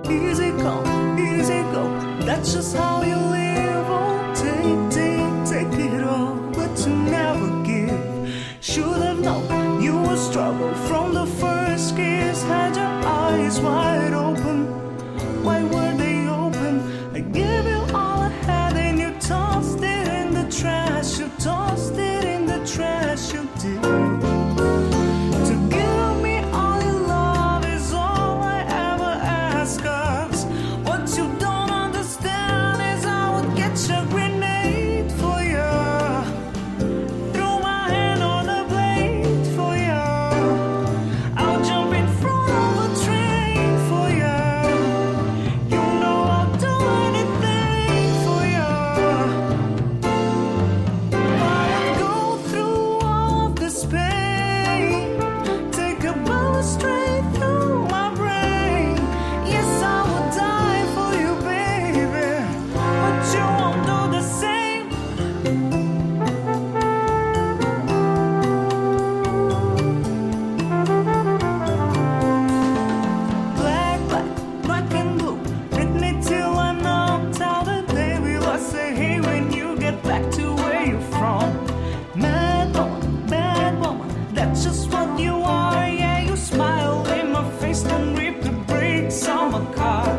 Easy come, easy go. That's just how you live. Oh, take it all, but to never give. Should have known you would struggle from the first kiss. Had your eyes wide open. Why were they open? I gave you all I had and you tossed it in the trash. You tossed it in the trash. You did. To give me all your love is all I ever ask. 'Cause what you don't understand is I would get your grenade for you. Throw my hand on the blade for you. I'll jump in front of a train for you. You know I'll do anything for you. I would go through all of this pain. Take a bullet straight through my brain. Yes, I would die for you, baby. But you won't do the same. Black and blue. Hit me till I'm knocked out. And baby, I say, hey, when you get back to where you're from. Bad woman, that's just what you are. Yeah, you smile in my face and rip the brakes on my car.